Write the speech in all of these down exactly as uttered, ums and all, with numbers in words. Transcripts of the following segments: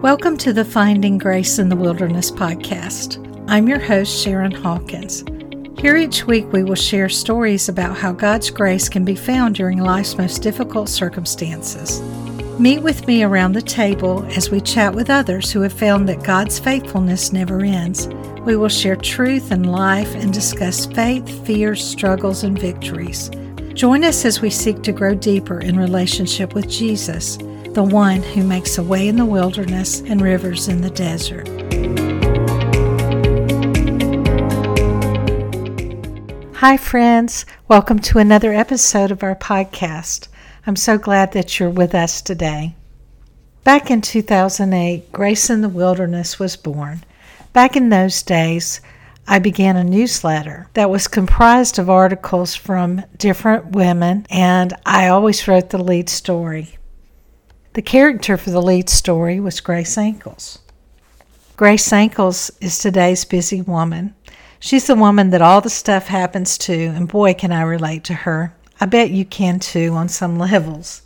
Welcome to the Finding Grace in the Wilderness podcast. I'm your host, Sharon Hawkins. Here each week we will share stories about how God's grace can be found during life's most difficult circumstances. Meet with me around the table as we chat with others who have found that God's faithfulness never ends. We will share truth and life and discuss faith, fears, struggles, and victories. Join us as we seek to grow deeper in relationship with Jesus, the one who makes a way in the wilderness and rivers in the desert. Hi, friends. Welcome to another episode of our podcast. I'm so glad that you're with us today. Back in two thousand eight, Grace in the Wilderness was born. Back in those days, I began a newsletter that was comprised of articles from different women, and I always wrote the lead story. The character for the lead story was Grace Ankles. Grace Ankles is today's busy woman. She's the woman that all the stuff happens to, and boy, can I relate to her. I bet you can too on some levels.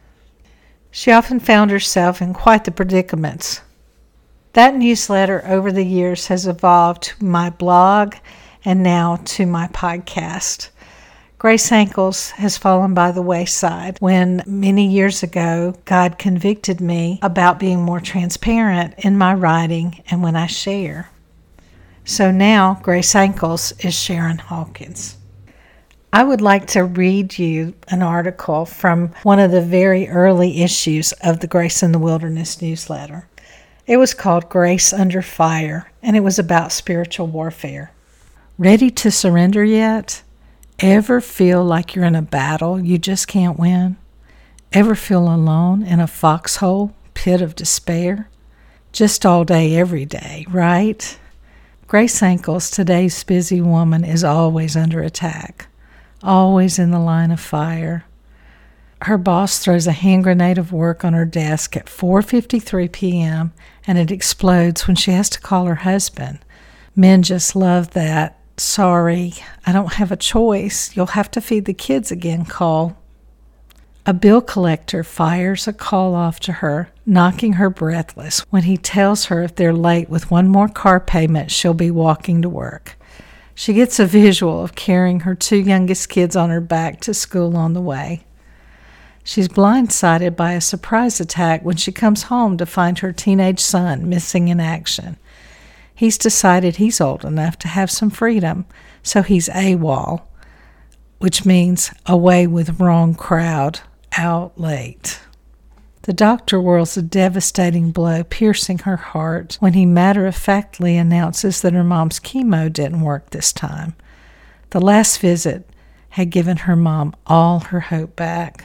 She often found herself in quite the predicaments. That newsletter over the years has evolved to my blog and now to my podcast. Grace Ankles has fallen by the wayside when many years ago God convicted me about being more transparent in my writing and when I share. So now Grace Ankles is Sharon Hawkins. I would like to read you an article from one of the very early issues of the Grace in the Wilderness newsletter. It was called Grace Under Fire, and it was about spiritual warfare. Ready to surrender yet? Ever feel like you're in a battle you just can't win? Ever feel alone in a foxhole pit of despair? Just all day, every day, right? Grace Ankles, today's busy woman, is always under attack, always in the line of fire. Her boss throws a hand grenade of work on her desk at four fifty-three p.m. and it explodes when she has to call her husband. Men just love that. Sorry, I don't have a choice. You'll have to feed the kids again call. A bill collector fires a call off to her, knocking her breathless when he tells her if they're late with one more car payment, she'll be walking to work. She gets a visual of carrying her two youngest kids on her back to school on the way. She's blindsided by a surprise attack when she comes home to find her teenage son missing in action. He's decided he's old enough to have some freedom, so he's AWOL, which means away with wrong crowd, out late. The doctor whirls a devastating blow, piercing her heart, when he matter-of-factly announces that her mom's chemo didn't work this time. The last visit had given her mom all her hope back.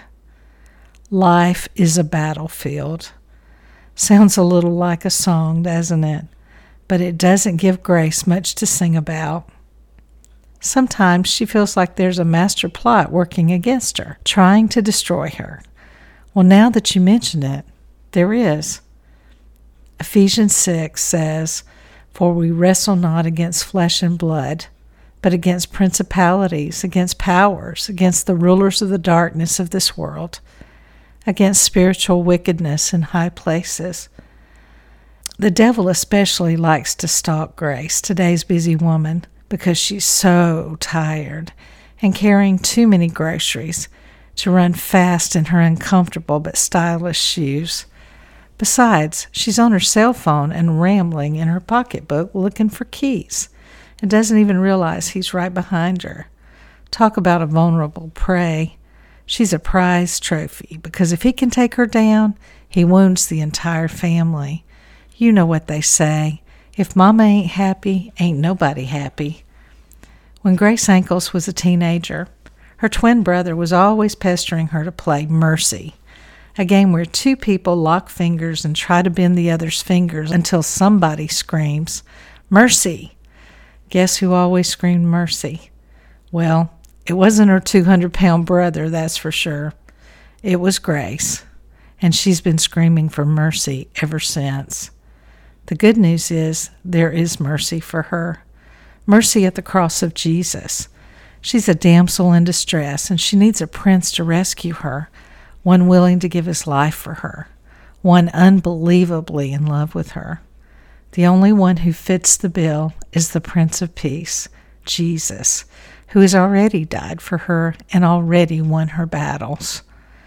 Life is a battlefield. Sounds a little like a song, doesn't it? But it doesn't give Grace much to sing about. Sometimes she feels like there's a master plot working against her, trying to destroy her. Well, now that you mention it, there is. Ephesians six says, "For we wrestle not against flesh and blood, but against principalities, against powers, against the rulers of the darkness of this world, against spiritual wickedness in high places." The devil especially likes to stalk Grace, today's busy woman, because she's so tired and carrying too many groceries to run fast in her uncomfortable but stylish shoes. Besides, she's on her cell phone and rambling in her pocketbook looking for keys and doesn't even realize he's right behind her. Talk about a vulnerable prey. She's a prize trophy because if he can take her down, he wounds the entire family. You know what they say, if mama ain't happy, ain't nobody happy. When Grace Ankles was a teenager, her twin brother was always pestering her to play Mercy, a game where two people lock fingers and try to bend the other's fingers until somebody screams, "Mercy!" Guess who always screamed mercy? Well, it wasn't her two hundred pound brother, that's for sure. It was Grace, and she's been screaming for mercy ever since. The good news is there is mercy for her. Mercy at the cross of Jesus. She's a damsel in distress, and she needs a prince to rescue her, one willing to give his life for her, one unbelievably in love with her. The only one who fits the bill is the Prince of Peace, Jesus, who has already died for her and already won her battles.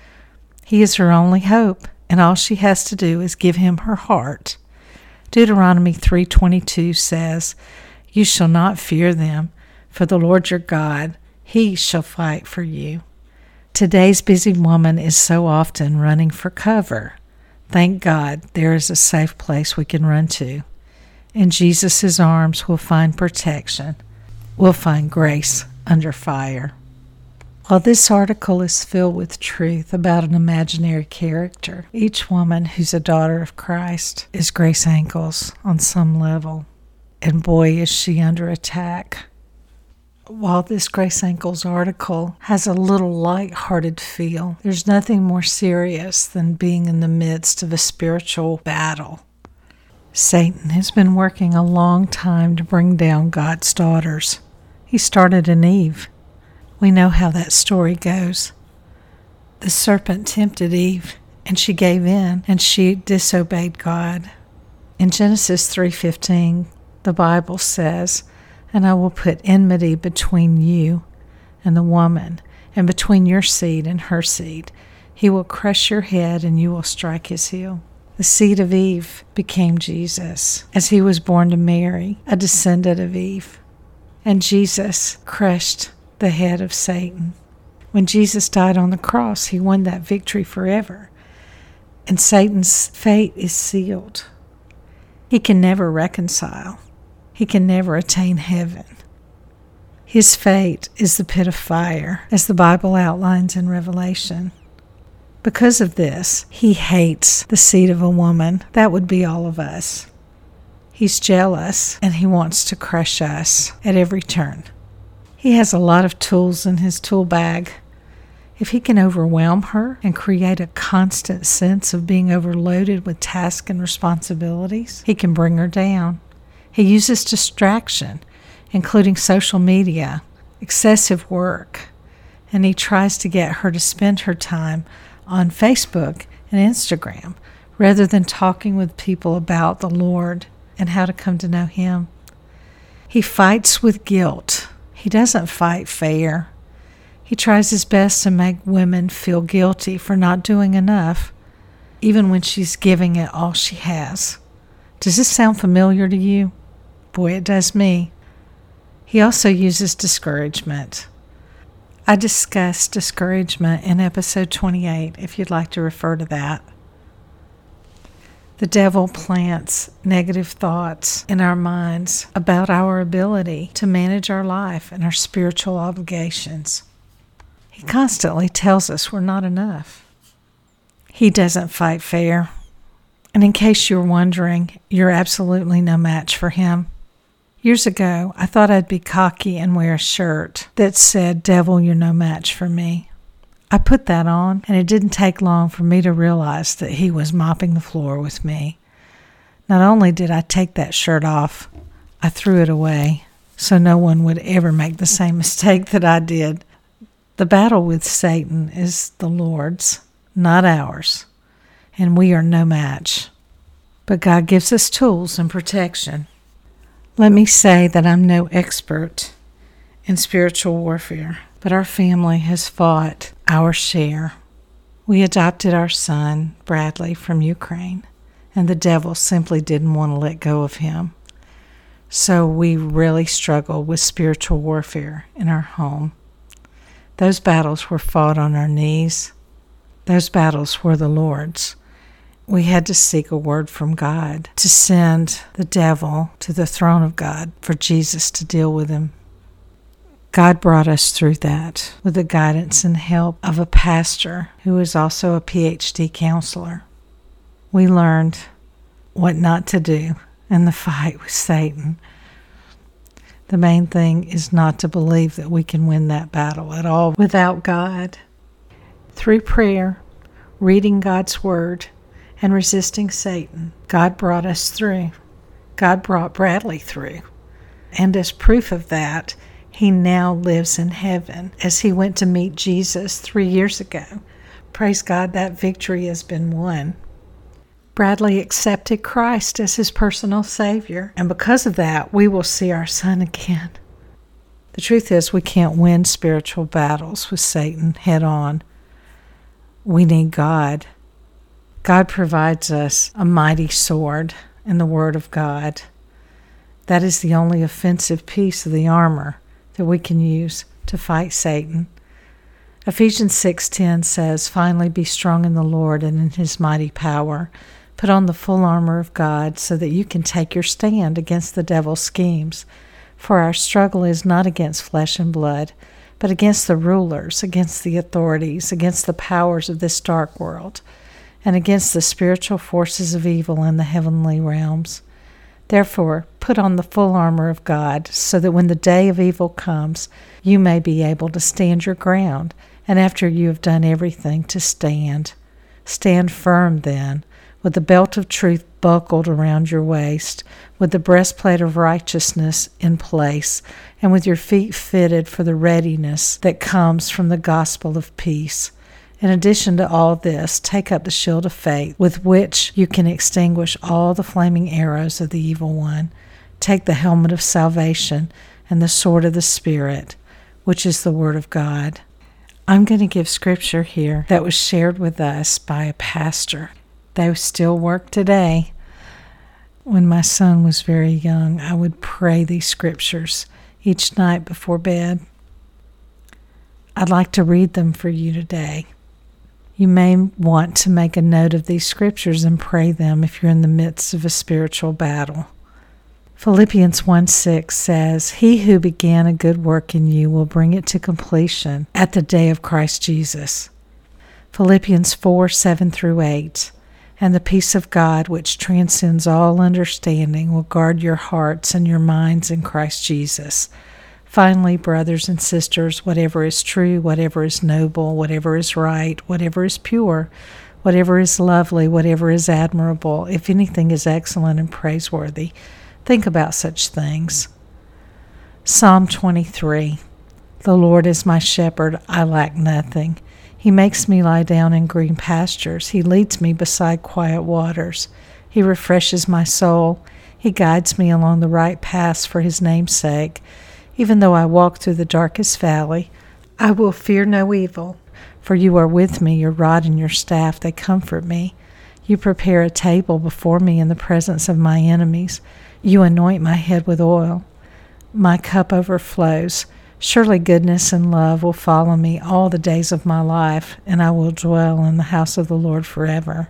He is her only hope, and all she has to do is give him her heart. Deuteronomy three twenty-two says, "You shall not fear them, for the Lord your God, he shall fight for you." Today's busy woman is so often running for cover. Thank God there is a safe place we can run to. In Jesus' arms we'll find protection. We'll find grace under fire. While this article is filled with truth about an imaginary character, each woman who's a daughter of Christ is Grace Ankles on some level. And boy, is she under attack. While this Grace Ankles article has a little light-hearted feel, there's nothing more serious than being in the midst of a spiritual battle. Satan has been working a long time to bring down God's daughters. He started in Eve. We know how that story goes. The serpent tempted Eve, and she gave in, and she disobeyed God. In Genesis three fifteen, the Bible says, "And I will put enmity between you and the woman, and between your seed and her seed. He will crush your head, and you will strike his heel." The seed of Eve became Jesus, as he was born to Mary, a descendant of Eve. And Jesus crushed the head of Satan. When Jesus died on the cross, he won that victory forever. And Satan's fate is sealed. He can never reconcile. He can never attain heaven. His fate is the pit of fire, as the Bible outlines in Revelation. Because of this, he hates the seed of a woman. That would be all of us. He's jealous, and he wants to crush us at every turn. He has a lot of tools in his tool bag. If he can overwhelm her and create a constant sense of being overloaded with tasks and responsibilities, he can bring her down. He uses distraction, including social media, excessive work, and he tries to get her to spend her time on Facebook and Instagram rather than talking with people about the Lord and how to come to know him. He fights with guilt. He doesn't fight fair. He tries his best to make women feel guilty for not doing enough, even when she's giving it all she has. Does this sound familiar to you? Boy, it does me. He also uses discouragement. I discussed discouragement in episode twenty-eight, if you'd like to refer to that. The devil plants negative thoughts in our minds about our ability to manage our life and our spiritual obligations. He constantly tells us we're not enough. He doesn't fight fair. And in case you're wondering, you're absolutely no match for him. Years ago, I thought I'd be cocky and wear a shirt that said, "Devil, you're no match for me." I put that on, and it didn't take long for me to realize that he was mopping the floor with me. Not only did I take that shirt off, I threw it away so no one would ever make the same mistake that I did. The battle with Satan is the Lord's, not ours, and we are no match. But God gives us tools and protection. Let me say that I'm no expert in spiritual warfare, but our family has fought our share. We adopted our son, Bradley, from Ukraine, and the devil simply didn't want to let go of him. So we really struggled with spiritual warfare in our home. Those battles were fought on our knees. Those battles were the Lord's. We had to seek a word from God to send the devil to the throne of God for Jesus to deal with him. God brought us through that with the guidance and help of a pastor who is also a P H D counselor. We learned what not to do in the fight with Satan. The main thing is not to believe that we can win that battle at all without God. Through prayer, reading God's Word, and resisting Satan, God brought us through. God brought Bradley through. And as proof of that, he now lives in heaven as he went to meet Jesus three years ago. Praise God, that victory has been won. Bradley accepted Christ as his personal Savior, and because of that, we will see our son again. The truth is, we can't win spiritual battles with Satan head on. We need God. God provides us a mighty sword in the Word of God. That is the only offensive piece of the armor that we can use to fight Satan. Ephesians six ten says, "Finally be strong in the Lord and in his mighty power. Put on the full armor of God so that you can take your stand against the devil's schemes. For our struggle is not against flesh and blood, but against the rulers, against the authorities, against the powers of this dark world, and against the spiritual forces of evil in the heavenly realms. Therefore, put on the full armor of God, so that when the day of evil comes, you may be able to stand your ground, and after you have done everything, to stand. Stand firm then, with the belt of truth buckled around your waist, with the breastplate of righteousness in place, and with your feet fitted for the readiness that comes from the gospel of peace. In addition to all this, take up the shield of faith, with which you can extinguish all the flaming arrows of the evil one. Take the helmet of salvation and the sword of the Spirit, which is the Word of God." I'm going to give scripture here that was shared with us by a pastor. They still work today. When my son was very young, I would pray these scriptures each night before bed. I'd like to read them for you today. You may want to make a note of these scriptures and pray them if you're in the midst of a spiritual battle. Philippians one six says, "He who began a good work in you will bring it to completion at the day of Christ Jesus." Philippians four seven through eight, "And the peace of God, which transcends all understanding, will guard your hearts and your minds in Christ Jesus. Finally, brothers and sisters, whatever is true, whatever is noble, whatever is right, whatever is pure, whatever is lovely, whatever is admirable, if anything is excellent and praiseworthy, think about such things." Psalm twenty-three, "The Lord is my shepherd, I lack nothing. He makes me lie down in green pastures. He leads me beside quiet waters. He refreshes my soul. He guides me along the right paths for his name's sake. Even though I walk through the darkest valley, I will fear no evil, for you are with me, your rod and your staff, they comfort me. You prepare a table before me in the presence of my enemies. You anoint my head with oil. My cup overflows. Surely goodness and love will follow me all the days of my life, and I will dwell in the house of the Lord forever."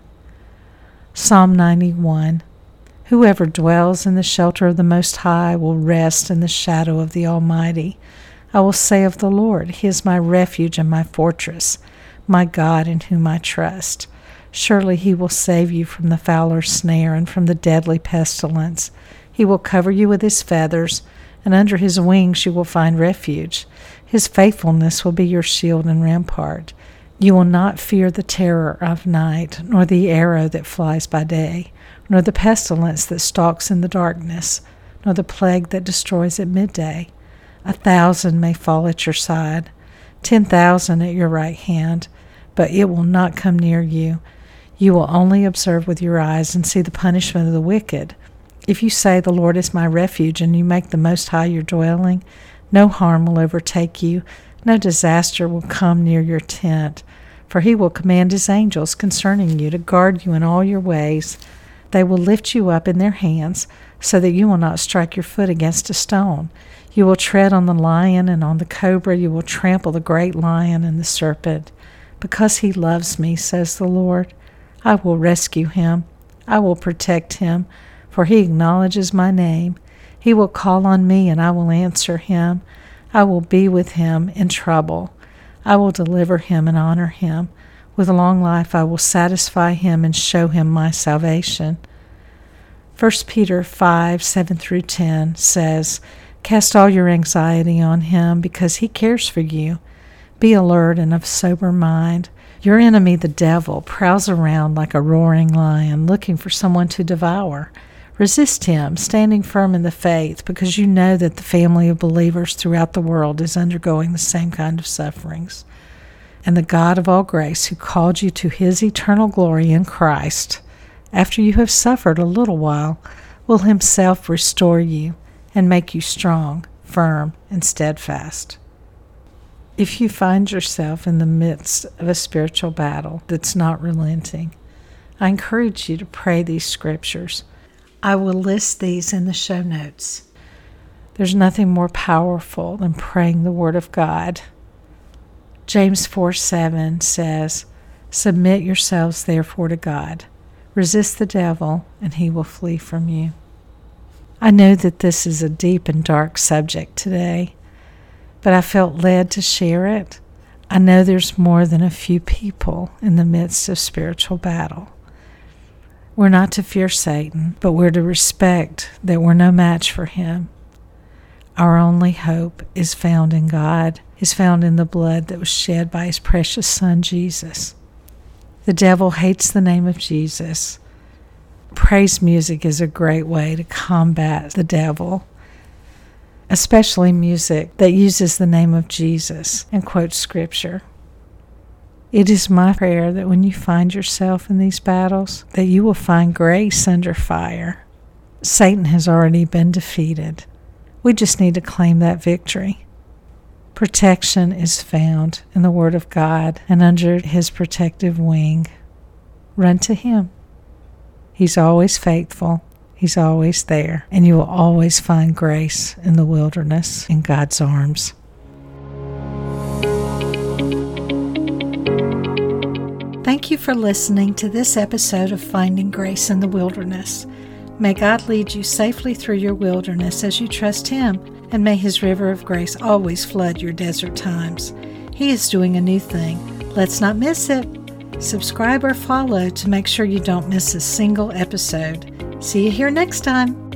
Psalm ninety-one, "Whoever dwells in the shelter of the Most High will rest in the shadow of the Almighty. I will say of the Lord, He is my refuge and my fortress, my God in whom I trust. Surely He will save you from the fowler's snare and from the deadly pestilence. He will cover you with His feathers, and under His wings you will find refuge. His faithfulness will be your shield and rampart. You will not fear the terror of night, nor the arrow that flies by day, nor the pestilence that stalks in the darkness, nor the plague that destroys at midday. A thousand may fall at your side, ten thousand at your right hand, but it will not come near you. You will only observe with your eyes and see the punishment of the wicked. If you say, 'The Lord is my refuge,' and you make the Most High your dwelling, no harm will overtake you, no disaster will come near your tent. For He will command His angels concerning you to guard you in all your ways. They will lift you up in their hands, so that you will not strike your foot against a stone. You will tread on the lion and on the cobra. You will trample the great lion and the serpent. Because He loves me, says the Lord, I will rescue Him. I will protect Him, for He acknowledges my name. He will call on me, and I will answer Him. I will be with Him in trouble. I will deliver Him and honor Him. With long life I will satisfy Him and show Him my salvation." First Peter five, seven through ten says, "Cast all your anxiety on Him, because He cares for you. Be alert and of sober mind. Your enemy, the devil, prowls around like a roaring lion, looking for someone to devour. Resist him, standing firm in the faith, because you know that the family of believers throughout the world is undergoing the same kind of sufferings. And the God of all grace, who called you to His eternal glory in Christ, after you have suffered a little while, will himself restore you and make you strong, firm, and steadfast. If you find yourself in the midst of a spiritual battle that's not relenting, I encourage you to pray these scriptures. I will list these in the show notes. There's nothing more powerful than praying the Word of God. James four seven says, "Submit yourselves therefore to God. Resist the devil, and he will flee from you." I know that this is a deep and dark subject today, but I felt led to share it. I know there's more than a few people in the midst of spiritual battle. We're not to fear Satan, but we're to respect that we're no match for him. Our only hope is found in God, is found in the blood that was shed by his precious Son, Jesus. The devil hates the name of Jesus. Praise music is a great way to combat the devil, especially music that uses the name of Jesus and quotes Scripture. It is my prayer that when you find yourself in these battles, that you will find grace under fire. Satan has already been defeated. We just need to claim that victory. Protection is found in the Word of God and under his protective wing. Run to him. He's always faithful. He's always there. And you will always find grace in the wilderness in God's arms. Thank you for listening to this episode of Finding Grace in the Wilderness. May God lead you safely through your wilderness as you trust him, and may his river of grace always flood your desert times. He is doing a new thing. Let's not miss it. Subscribe or follow to make sure you don't miss a single episode. See you here next time.